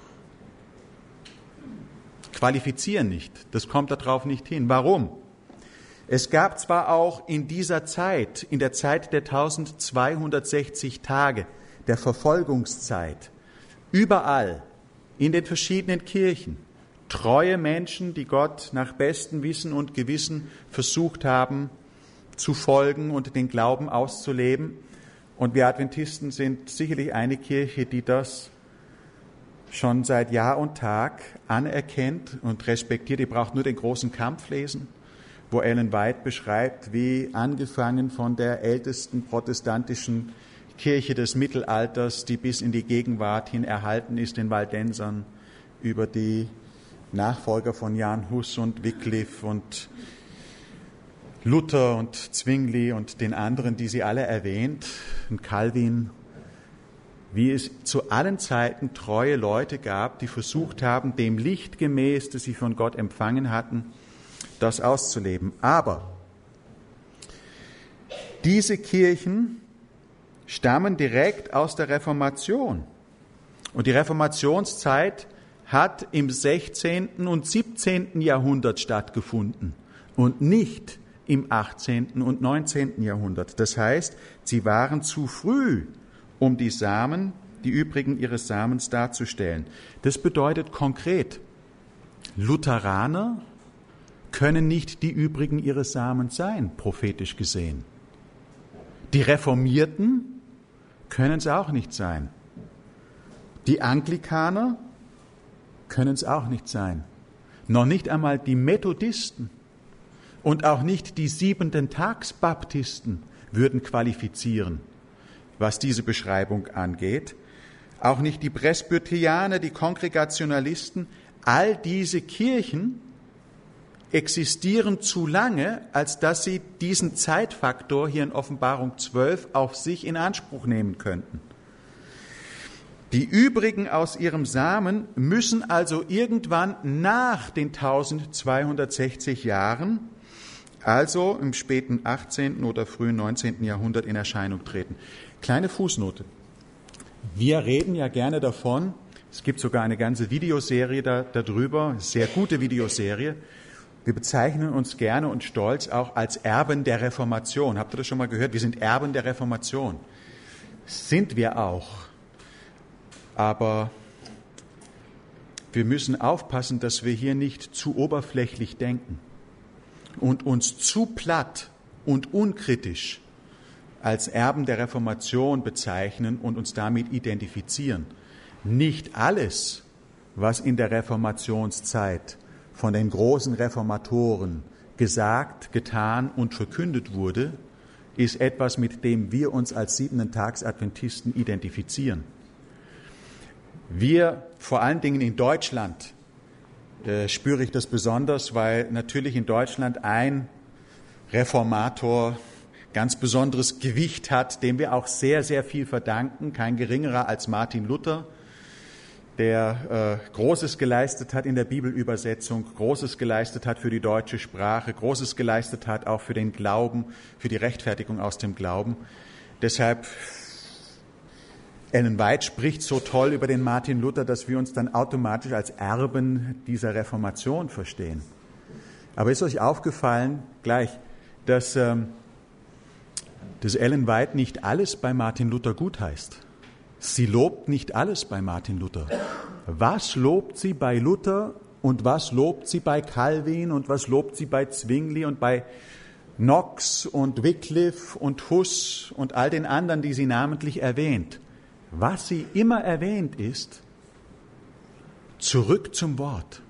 Qualifizieren nicht, das kommt darauf nicht hin. Warum? Es gab zwar auch in dieser Zeit, in der Zeit der 1260 Tage, der Verfolgungszeit, überall in den verschiedenen Kirchen, treue Menschen, die Gott nach bestem Wissen und Gewissen versucht haben zu folgen und den Glauben auszuleben. Und wir Adventisten sind sicherlich eine Kirche, die das schon seit Jahr und Tag anerkennt und respektiert. Ihr braucht nur den großen Kampf lesen, wo Ellen White beschreibt, wie angefangen von der ältesten protestantischen Kirche des Mittelalters, die bis in die Gegenwart hin erhalten ist, den Waldensern, über die Nachfolger von Jan Hus und Wycliffe und Luther und Zwingli und den anderen, die sie alle erwähnt, und Calvin, wie es zu allen Zeiten treue Leute gab, die versucht haben, dem Licht gemäß, das sie von Gott empfangen hatten, das auszuleben. Aber diese Kirchen stammen direkt aus der Reformation. Und die Reformationszeit hat im 16. und 17. Jahrhundert stattgefunden und nicht im 18. und 19. Jahrhundert. Das heißt, sie waren zu früh, um die Samen, die übrigen ihres Samens darzustellen. Das bedeutet konkret, Lutheraner können nicht die übrigen ihres Samens sein, prophetisch gesehen. Die Reformierten können es auch nicht sein. Die Anglikaner können es auch nicht sein. Noch nicht einmal die Methodisten und auch nicht die Siebenten-Tags-Baptisten würden qualifizieren, was diese Beschreibung angeht. Auch nicht die Presbyterianer, die Kongregationalisten. All diese Kirchen existieren zu lange, als dass sie diesen Zeitfaktor hier in Offenbarung 12 auf sich in Anspruch nehmen könnten. Die übrigen aus ihrem Samen müssen also irgendwann nach den 1260 Jahren, also im späten 18. oder frühen 19. Jahrhundert in Erscheinung treten. Kleine Fußnote. Wir reden ja gerne davon, es gibt sogar eine ganze Videoserie darüber, sehr gute Videoserie. Wir bezeichnen uns gerne und stolz auch als Erben der Reformation. Habt ihr das schon mal gehört? Wir sind Erben der Reformation. Sind wir auch. Aber wir müssen aufpassen, dass wir hier nicht zu oberflächlich denken und uns zu platt und unkritisch als Erben der Reformation bezeichnen und uns damit identifizieren. Nicht alles, was in der Reformationszeit von den großen Reformatoren gesagt, getan und verkündet wurde, ist etwas, mit dem wir uns als Siebenten-Tags-Adventisten identifizieren. Wir, vor allen Dingen in Deutschland, spüre ich das besonders, weil natürlich in Deutschland ein Reformator ganz besonderes Gewicht hat, dem wir auch sehr, sehr viel verdanken, kein geringerer als Martin Luther, der Großes geleistet hat in der Bibelübersetzung, Großes geleistet hat für die deutsche Sprache, Großes geleistet hat auch für den Glauben, für die Rechtfertigung aus dem Glauben. Deshalb, Ellen White spricht so toll über den Martin Luther, dass wir uns dann automatisch als Erben dieser Reformation verstehen. Aber ist euch aufgefallen, gleich, dass Ellen White nicht alles bei Martin Luther gutheißt? Sie lobt nicht alles bei Martin Luther. Was lobt sie bei Luther und was lobt sie bei Calvin und was lobt sie bei Zwingli und bei Knox und Wycliffe und Huss und all den anderen, die sie namentlich erwähnt? Was sie immer erwähnt ist, zurück zum Wort.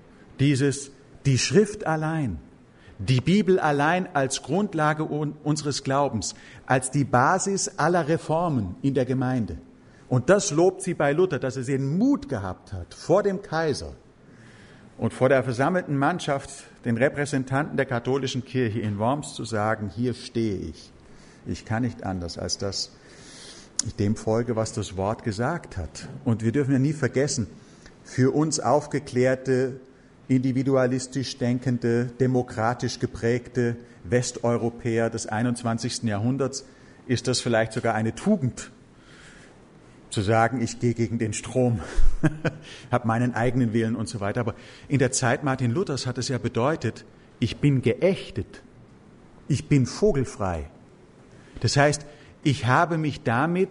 Die Schrift allein, die Bibel allein als Grundlage unseres Glaubens, als die Basis aller Reformen in der Gemeinde. Und das lobt sie bei Luther, dass er den Mut gehabt hat, vor dem Kaiser und vor der versammelten Mannschaft, den Repräsentanten der katholischen Kirche in Worms zu sagen, hier stehe ich. Ich kann nicht anders, als dass ich dem folge, was das Wort gesagt hat. Und wir dürfen ja nie vergessen, für uns aufgeklärte, individualistisch denkende, demokratisch geprägte Westeuropäer des 21. Jahrhunderts ist das vielleicht sogar eine Tugend, zu sagen, ich gehe gegen den Strom, habe meinen eigenen Willen und so weiter. Aber in der Zeit Martin Luthers hat es ja bedeutet, ich bin geächtet, ich bin vogelfrei. Das heißt, ich habe mich damit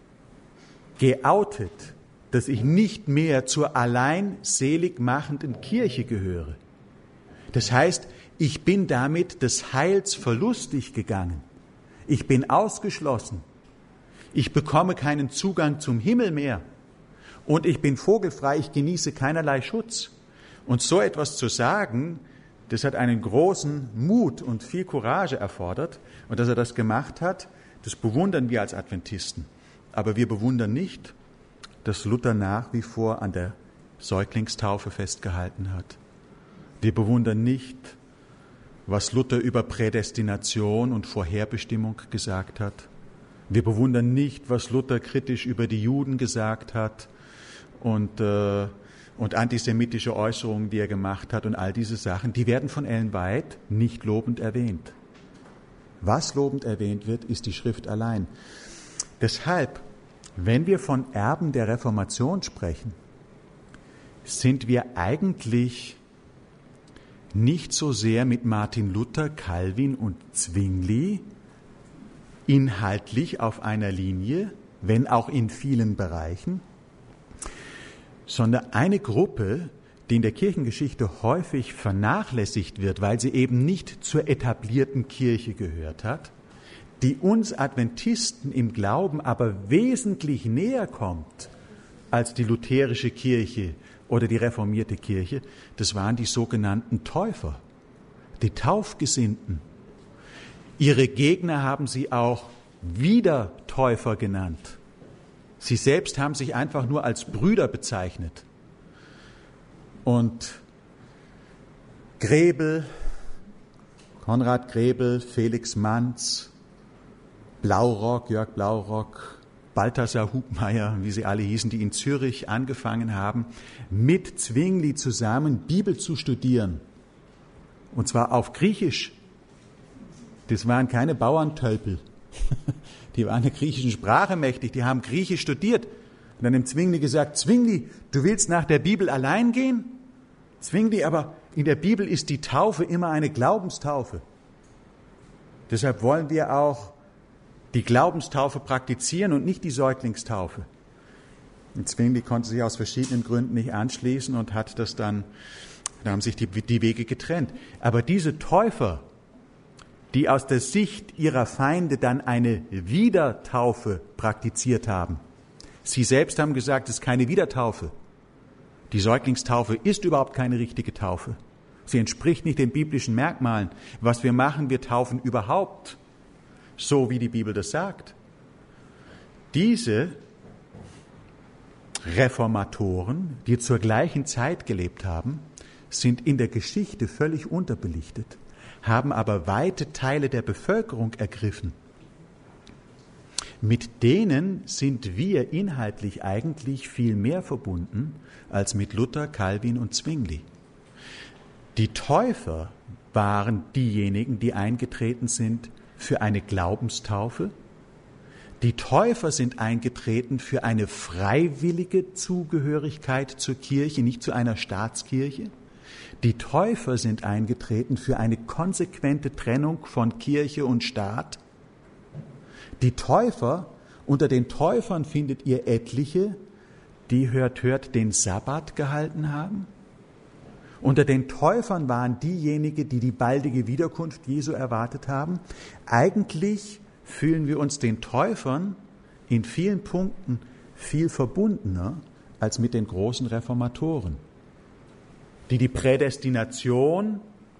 geoutet, dass ich nicht mehr zur allein selig machenden Kirche gehöre. Das heißt, ich bin damit des Heils verlustig gegangen. Ich bin ausgeschlossen. Ich bekomme keinen Zugang zum Himmel mehr. Und ich bin vogelfrei, ich genieße keinerlei Schutz. Und so etwas zu sagen, das hat einen großen Mut und viel Courage erfordert. Und dass er das gemacht hat, das bewundern wir als Adventisten. Aber wir bewundern nicht, dass Luther nach wie vor an der Säuglingstaufe festgehalten hat. Wir bewundern nicht, was Luther über Prädestination und Vorherbestimmung gesagt hat. Wir bewundern nicht, was Luther kritisch über die Juden gesagt hat und antisemitische Äußerungen, die er gemacht hat und all diese Sachen, die werden von Ellen White nicht lobend erwähnt. Was lobend erwähnt wird, ist die Schrift allein. Deshalb, wenn wir von Erben der Reformation sprechen, sind wir eigentlich nicht so sehr mit Martin Luther, Calvin und Zwingli inhaltlich auf einer Linie, wenn auch in vielen Bereichen, sondern eine Gruppe, die in der Kirchengeschichte häufig vernachlässigt wird, weil sie eben nicht zur etablierten Kirche gehört hat, die uns Adventisten im Glauben aber wesentlich näher kommt als die lutherische Kirche oder die reformierte Kirche, das waren die sogenannten Täufer, die Taufgesinnten. Ihre Gegner haben sie auch Wiedertäufer genannt. Sie selbst haben sich einfach nur als Brüder bezeichnet. Und Grebel, Konrad Grebel, Felix Manz, Blaurock, Jörg Blaurock, Balthasar Hubmeier, wie sie alle hießen, die in Zürich angefangen haben, mit Zwingli zusammen Bibel zu studieren. Und zwar auf Griechisch. Das waren keine Bauerntölpel. Die waren der griechischen Sprache mächtig, die haben Griechisch studiert. Und dann dem Zwingli gesagt, Zwingli, du willst nach der Bibel allein gehen? Zwingli, aber in der Bibel ist die Taufe immer eine Glaubenstaufe. Deshalb wollen wir auch die Glaubenstaufe praktizieren und nicht die Säuglingstaufe. Und Zwingli konnte sich aus verschiedenen Gründen nicht anschließen und hat das dann, da haben sich die Wege getrennt. Aber diese Täufer, die aus der Sicht ihrer Feinde dann eine Wiedertaufe praktiziert haben, sie selbst haben gesagt, es ist keine Wiedertaufe. Die Säuglingstaufe ist überhaupt keine richtige Taufe. Sie entspricht nicht den biblischen Merkmalen. Was wir machen, wir taufen überhaupt so, wie die Bibel das sagt. Diese Reformatoren, die zur gleichen Zeit gelebt haben, sind in der Geschichte völlig unterbelichtet, haben aber weite Teile der Bevölkerung ergriffen. Mit denen sind wir inhaltlich eigentlich viel mehr verbunden als mit Luther, Calvin und Zwingli. Die Täufer waren diejenigen, die eingetreten sind für eine Glaubenstaufe. Die Täufer sind eingetreten für eine freiwillige Zugehörigkeit zur Kirche, nicht zu einer Staatskirche. Die Täufer sind eingetreten für eine konsequente Trennung von Kirche und Staat. Die Täufer, unter den Täufern findet ihr etliche, die hört, den Sabbat gehalten haben. Unter den Täufern waren diejenigen, die die baldige Wiederkunft Jesu erwartet haben. Eigentlich fühlen wir uns den Täufern in vielen Punkten viel verbundener als mit den großen Reformatoren, die die Prädestination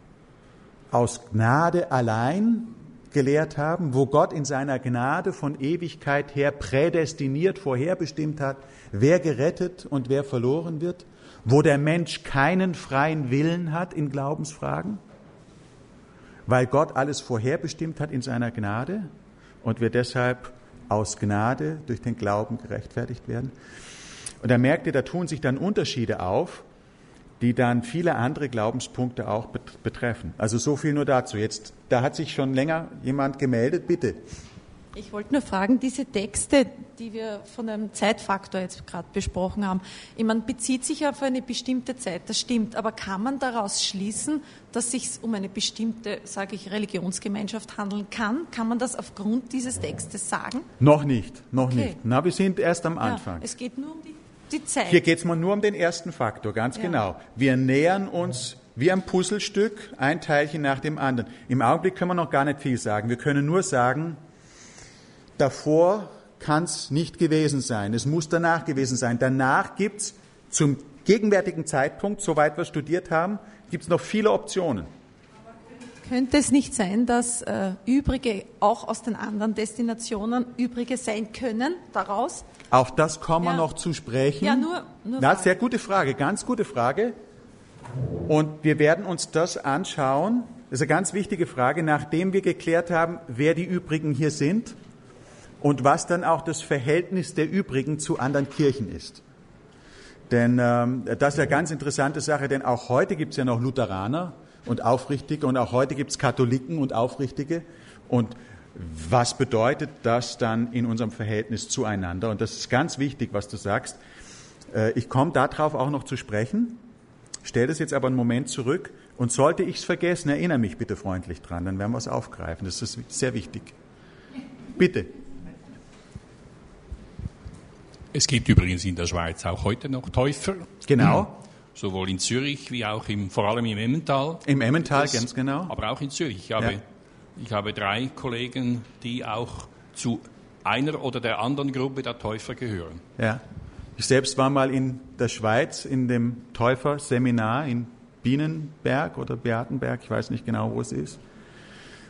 aus Gnade allein gelehrt haben, wo Gott in seiner Gnade von Ewigkeit her prädestiniert, vorherbestimmt hat, wer gerettet und wer verloren wird, wo der Mensch keinen freien Willen hat in Glaubensfragen, weil Gott alles vorherbestimmt hat in seiner Gnade und wir deshalb aus Gnade durch den Glauben gerechtfertigt werden. Und da merkt ihr, da tun sich dann Unterschiede auf, die dann viele andere Glaubenspunkte auch betreffen. Also so viel nur dazu. Jetzt, da hat sich schon länger jemand gemeldet, bitte. Ich wollte nur fragen, diese Texte, die wir von einem Zeitfaktor jetzt gerade besprochen haben, man bezieht sich auf eine bestimmte Zeit, das stimmt, aber kann man daraus schließen, dass es sich um eine bestimmte, sage ich, Religionsgemeinschaft handeln kann? Kann man das aufgrund dieses Textes sagen? Noch nicht. Okay. Na, wir sind erst am Anfang. Ja, es geht nur um die Zeit. Hier geht es mal nur um den ersten Faktor, ganz genau. Wir nähern uns wie ein Puzzlestück, ein Teilchen nach dem anderen. Im Augenblick können wir noch gar nicht viel sagen. Wir können nur sagen, davor kann es nicht gewesen sein. Es muss danach gewesen sein. Danach gibt es zum gegenwärtigen Zeitpunkt, soweit wir studiert haben, gibt es noch viele Optionen. Könnte es nicht sein, dass Übrige auch aus den anderen Destinationen Übrige sein können daraus? Auf das kommen wir noch zu sprechen. Ja, nur Na, sehr gute Frage, ganz gute Frage. Und wir werden uns das anschauen. Das ist eine ganz wichtige Frage, nachdem wir geklärt haben, wer die Übrigen hier sind und was dann auch das Verhältnis der Übrigen zu anderen Kirchen ist. Denn das ist eine ganz interessante Sache, denn auch heute gibt es ja noch Lutheraner und Aufrichtige und auch heute gibt es Katholiken und Aufrichtige. Und was bedeutet das dann in unserem Verhältnis zueinander? Und das ist ganz wichtig, was du sagst. Ich komme darauf auch noch zu sprechen, stelle das jetzt aber einen Moment zurück und sollte ich es vergessen, erinnere mich bitte freundlich dran, dann werden wir es aufgreifen. Das ist sehr wichtig. Bitte. Es gibt übrigens in der Schweiz auch heute noch Täufer. Genau. Sowohl in Zürich wie auch vor allem im Emmental. Im Emmental, ganz genau. Aber auch in Zürich. Ich habe 3 Kollegen, die auch zu einer oder der anderen Gruppe der Täufer gehören. Ja. Ich selbst war mal in der Schweiz in dem Täuferseminar in Bienenberg oder Beatenberg, ich weiß nicht genau, wo es ist.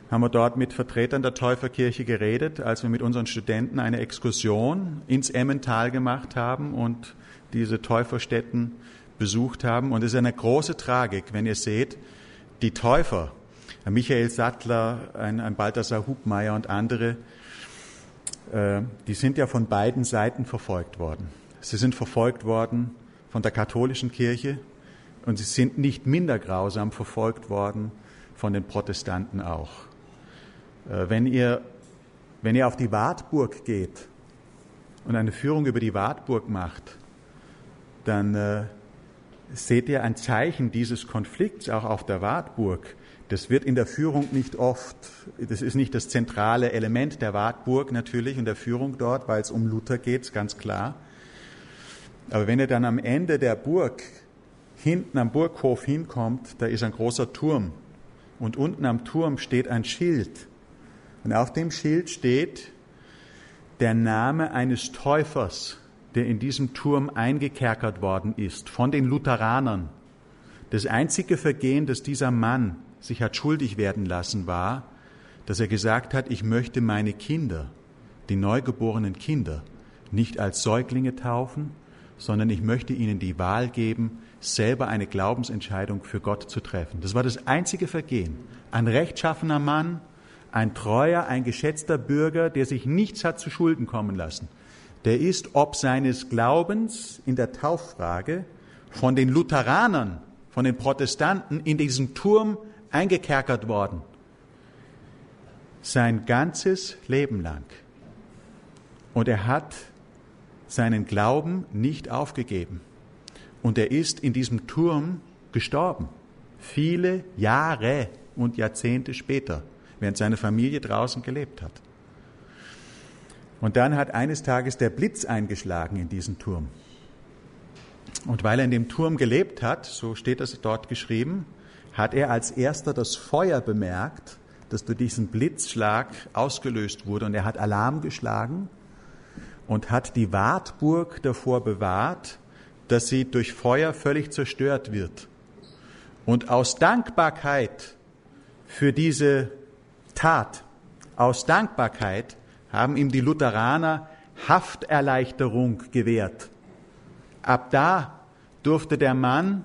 haben wir dort mit Vertretern der Täuferkirche geredet, als wir mit unseren Studenten eine Exkursion ins Emmental gemacht haben und diese Täuferstätten besucht haben. Und es ist eine große Tragik, wenn ihr seht, die Täufer, Michael Sattler, ein Balthasar Hubmeier und andere, die sind ja von beiden Seiten verfolgt worden. Sie sind verfolgt worden von der katholischen Kirche und sie sind nicht minder grausam verfolgt worden von den Protestanten auch. Wenn ihr auf die Wartburg geht und eine Führung über die Wartburg macht, dann seht ihr ein Zeichen dieses Konflikts auch auf der Wartburg. Das wird in der Führung nicht oft, das ist nicht das zentrale Element der Wartburg natürlich in der Führung dort, weil es um Luther geht, ganz klar. Aber wenn ihr dann am Ende der Burg, hinten am Burghof hinkommt, da ist ein großer Turm und unten am Turm steht ein Schild. Und auf dem Schild steht der Name eines Täufers, der in diesem Turm eingekerkert worden ist, von den Lutheranern. Das einzige Vergehen, das dieser Mann sich hat schuldig werden lassen, war, dass er gesagt hat, ich möchte meine Kinder, die neugeborenen Kinder, nicht als Säuglinge taufen, sondern ich möchte ihnen die Wahl geben, selber eine Glaubensentscheidung für Gott zu treffen. Das war das einzige Vergehen. Ein rechtschaffener Mann, ein treuer, ein geschätzter Bürger, der sich nichts hat zu Schulden kommen lassen. Der ist ob seines Glaubens in der Tauffrage von den Lutheranern, von den Protestanten in diesen Turm eingekerkert worden. Sein ganzes Leben lang. Und er hat seinen Glauben nicht aufgegeben. Und er ist in diesem Turm gestorben. Viele Jahre und Jahrzehnte später, während seine Familie draußen gelebt hat. Und dann hat eines Tages der Blitz eingeschlagen in diesen Turm. Und weil er in dem Turm gelebt hat, so steht es dort geschrieben, hat er als erster das Feuer bemerkt, das durch diesen Blitzschlag ausgelöst wurde. Und er hat Alarm geschlagen und hat die Wartburg davor bewahrt, dass sie durch Feuer völlig zerstört wird. Und aus Dankbarkeit für diese Tat, aus Dankbarkeit haben ihm die Lutheraner Hafterleichterung gewährt. Ab da durfte der Mann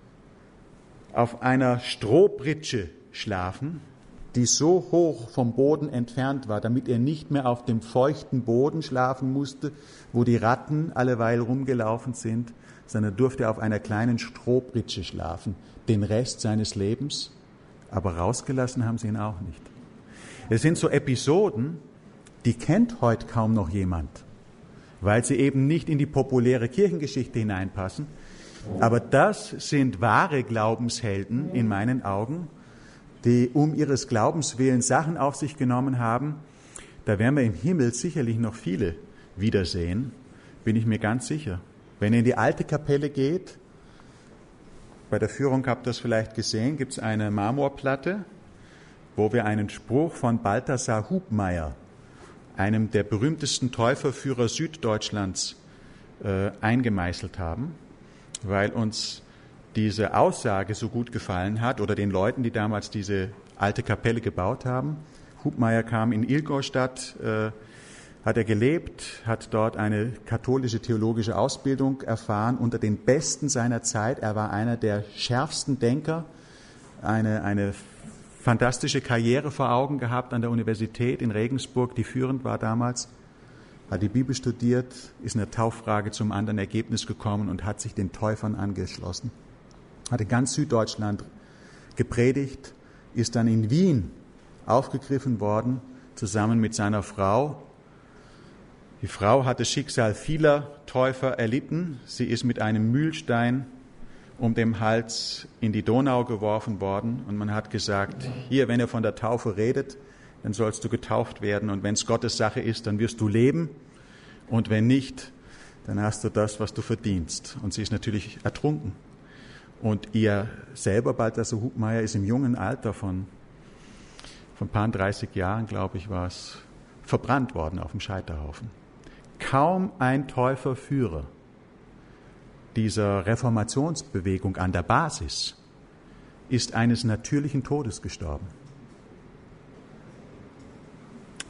auf einer Strohpritsche schlafen, die so hoch vom Boden entfernt war, damit er nicht mehr auf dem feuchten Boden schlafen musste, wo die Ratten alleweil rumgelaufen sind, sondern durfte auf einer kleinen Strohpritsche schlafen, den Rest seines Lebens, aber rausgelassen haben sie ihn auch nicht. Es sind so Episoden, die kennt heute kaum noch jemand, weil sie eben nicht in die populäre Kirchengeschichte hineinpassen. Aber das sind wahre Glaubenshelden in meinen Augen, die um ihres Glaubens willen Sachen auf sich genommen haben. Da werden wir im Himmel sicherlich noch viele wiedersehen, bin ich mir ganz sicher. Wenn ihr in die alte Kapelle geht, bei der Führung habt ihr das vielleicht gesehen, gibt es eine Marmorplatte, wo wir einen Spruch von Balthasar Hubmeier, einem der berühmtesten Täuferführer Süddeutschlands, eingemeißelt haben, weil uns diese Aussage so gut gefallen hat oder den Leuten, die damals diese alte Kapelle gebaut haben. Hubmeier kam in Ingolstadt, hat er gelebt, hat dort eine katholische theologische Ausbildung erfahren unter den Besten seiner Zeit. Er war einer der schärfsten Denker, eine fantastische Karriere vor Augen gehabt an der Universität in Regensburg, die führend war damals, hat die Bibel studiert, ist in der Tauffrage zum anderen Ergebnis gekommen und hat sich den Täufern angeschlossen. Hat in ganz Süddeutschland gepredigt, ist dann in Wien aufgegriffen worden, zusammen mit seiner Frau. Die Frau hat das Schicksal vieler Täufer erlitten. Sie ist mit einem Mühlstein um den Hals in die Donau geworfen worden. Und man hat gesagt, hier, wenn ihr von der Taufe redet, dann sollst du getauft werden. Und wenn es Gottes Sache ist, dann wirst du leben. Und wenn nicht, dann hast du das, was du verdienst. Und sie ist natürlich ertrunken. Und ihr selber, Balthasar Hubmeier, ist im jungen Alter von ein paar 30 Jahren, glaube ich, war es, verbrannt worden auf dem Scheiterhaufen. Kaum ein Täuferführer dieser Reformationsbewegung an der Basis ist eines natürlichen Todes gestorben.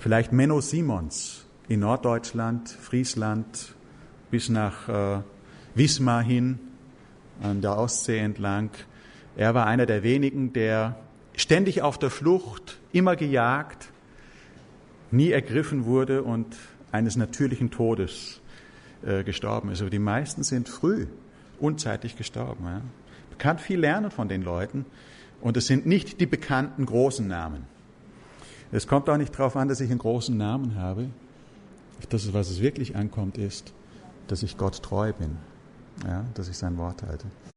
Vielleicht Menno Simons in Norddeutschland, Friesland, bis nach Wismar hin, an der Ostsee entlang. Er war einer der wenigen, der ständig auf der Flucht, immer gejagt, nie ergriffen wurde und eines natürlichen Todes gestorben ist. Aber die meisten sind früh, unzeitig gestorben. Ja. Man kann viel lernen von den Leuten und es sind nicht die bekannten großen Namen. Es kommt auch nicht darauf an, dass ich einen großen Namen habe. Das, was es wirklich ankommt, ist, dass ich Gott treu bin, ja, dass ich sein Wort halte.